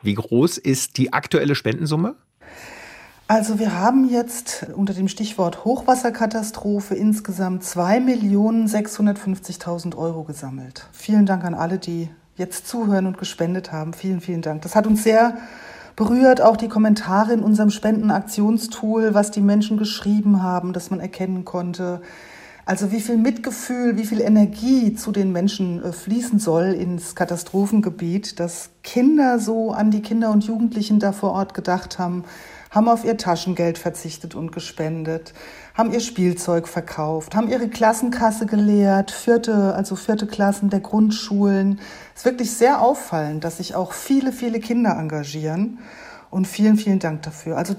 Wie groß ist die aktuelle Spendensumme? Also wir haben jetzt unter dem Stichwort Hochwasserkatastrophe insgesamt 2.650.000 Euro gesammelt. Vielen Dank an alle, die jetzt zuhören und gespendet haben. Vielen, vielen Dank. Das hat uns sehr berührt, auch die Kommentare in unserem Spendenaktionstool, was die Menschen geschrieben haben, dass man erkennen konnte. Also wie viel Mitgefühl, wie viel Energie zu den Menschen fließen soll ins Katastrophengebiet, dass Kinder so an die Kinder und Jugendlichen da vor Ort gedacht haben auf ihr Taschengeld verzichtet und gespendet, haben ihr Spielzeug verkauft, haben ihre Klassenkasse geleert, vierte Klassen der Grundschulen. Es ist wirklich sehr auffallend, dass sich auch viele, viele Kinder engagieren. Und vielen, vielen Dank dafür. Also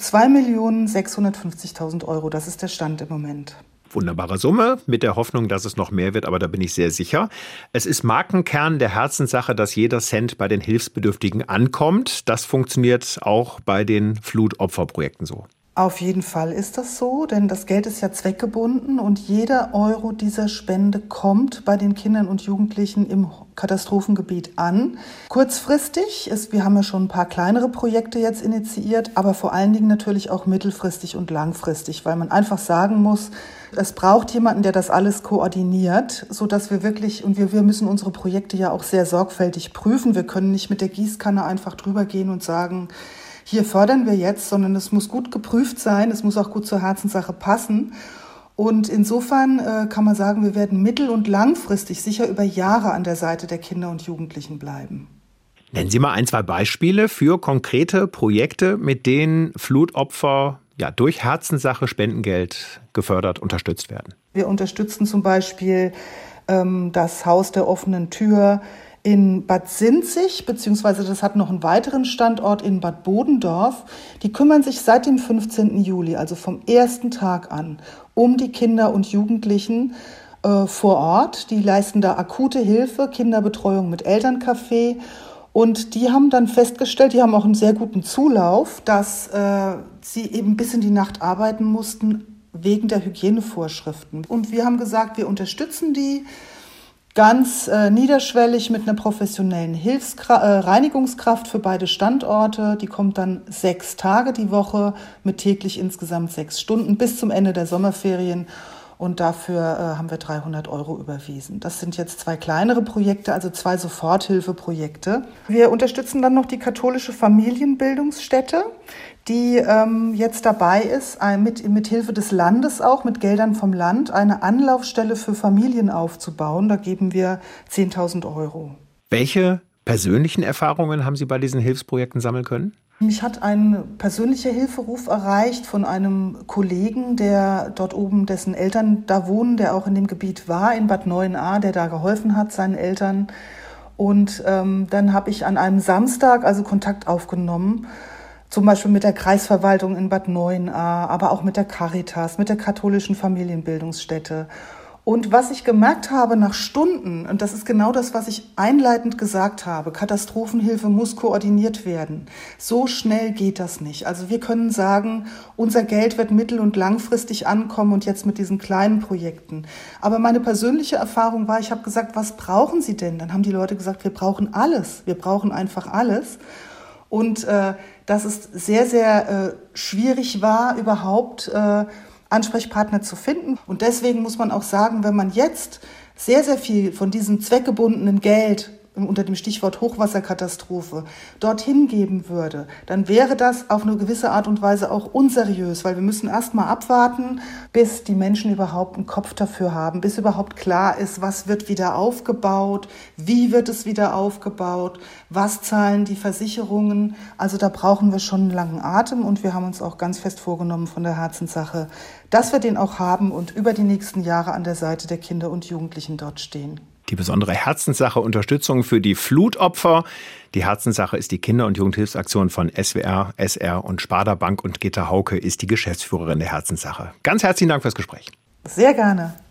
2.650.000 Euro, das ist der Stand im Moment. Wunderbare Summe, mit der Hoffnung, dass es noch mehr wird, aber da bin ich sehr sicher. Es ist Markenkern der Herzenssache, dass jeder Cent bei den Hilfsbedürftigen ankommt. Das funktioniert auch bei den Flutopferprojekten so. Auf jeden Fall ist das so, denn das Geld ist ja zweckgebunden und jeder Euro dieser Spende kommt bei den Kindern und Jugendlichen im Katastrophengebiet an. Kurzfristig, wir haben ja schon ein paar kleinere Projekte jetzt initiiert, aber vor allen Dingen natürlich auch mittelfristig und langfristig, weil man einfach sagen muss, es braucht jemanden, der das alles koordiniert, sodass wir wirklich, und wir müssen unsere Projekte ja auch sehr sorgfältig prüfen. Wir können nicht mit der Gießkanne einfach drüber gehen und sagen, hier fördern wir jetzt, sondern es muss gut geprüft sein, es muss auch gut zur Herzenssache passen. Und insofern kann man sagen, wir werden mittel- und langfristig sicher über Jahre an der Seite der Kinder und Jugendlichen bleiben. Nennen Sie mal 1, 2 Beispiele für konkrete Projekte, mit denen Flutopfer durch Herzenssache Spendengeld gefördert, unterstützt werden. Wir unterstützen zum Beispiel das Haus der offenen Tür in Bad Sinzig, beziehungsweise das hat noch einen weiteren Standort in Bad Bodendorf. Die kümmern sich seit dem 15. Juli, also vom ersten Tag an, um die Kinder und Jugendlichen vor Ort. Die leisten da akute Hilfe, Kinderbetreuung mit Elterncafé. Und die haben dann festgestellt, die haben auch einen sehr guten Zulauf, dass sie eben bis in die Nacht arbeiten mussten wegen der Hygienevorschriften. Und wir haben gesagt, wir unterstützen die ganz niederschwellig mit einer professionellen Reinigungskraft für beide Standorte. Die kommt dann 6 Tage die Woche mit täglich insgesamt 6 Stunden bis zum Ende der Sommerferien. Und dafür haben wir 300 Euro überwiesen. Das sind jetzt 2 kleinere Projekte, also 2 Soforthilfeprojekte. Wir unterstützen dann noch die katholische Familienbildungsstätte, die jetzt dabei ist, mit Hilfe des Landes auch, mit Geldern vom Land, eine Anlaufstelle für Familien aufzubauen. Da geben wir 10.000 Euro. Welche persönlichen Erfahrungen haben Sie bei diesen Hilfsprojekten sammeln können? Mich hat ein persönlicher Hilferuf erreicht von einem Kollegen, der dort oben, dessen Eltern da wohnen, der auch in dem Gebiet war, in Bad Neuenahr, der da geholfen hat, seinen Eltern. Und dann habe ich an einem Samstag Kontakt aufgenommen, zum Beispiel mit der Kreisverwaltung in Bad Neuenahr, aber auch mit der Caritas, mit der katholischen Familienbildungsstätte. Und was ich gemerkt habe nach Stunden, und das ist genau das, was ich einleitend gesagt habe, Katastrophenhilfe muss koordiniert werden. So schnell geht das nicht. Also wir können sagen, unser Geld wird mittel- und langfristig ankommen und jetzt mit diesen kleinen Projekten. Aber meine persönliche Erfahrung war, ich habe gesagt, was brauchen Sie denn? Dann haben die Leute gesagt, wir brauchen alles. Wir brauchen einfach alles. Und dass es sehr, sehr schwierig war, überhaupt Ansprechpartner zu finden. Und deswegen muss man auch sagen, wenn man jetzt sehr, sehr viel von diesem zweckgebundenen Geld unter dem Stichwort Hochwasserkatastrophe dorthin geben würde, dann wäre das auf eine gewisse Art und Weise auch unseriös, weil wir müssen erst mal abwarten, bis die Menschen überhaupt einen Kopf dafür haben, bis überhaupt klar ist, was wird wieder aufgebaut, wie wird es wieder aufgebaut, was zahlen die Versicherungen. Also da brauchen wir schon einen langen Atem und wir haben uns auch ganz fest vorgenommen von der Herzenssache, dass wir den auch haben und über die nächsten Jahre an der Seite der Kinder und Jugendlichen dort stehen. Die besondere Herzenssache Unterstützung für die Flutopfer. Die Herzenssache ist die Kinder- und Jugendhilfsaktion von SWR, SR und Sparda Bank und Gitta Hauke ist die Geschäftsführerin der Herzenssache. Ganz herzlichen Dank fürs Gespräch. Sehr gerne.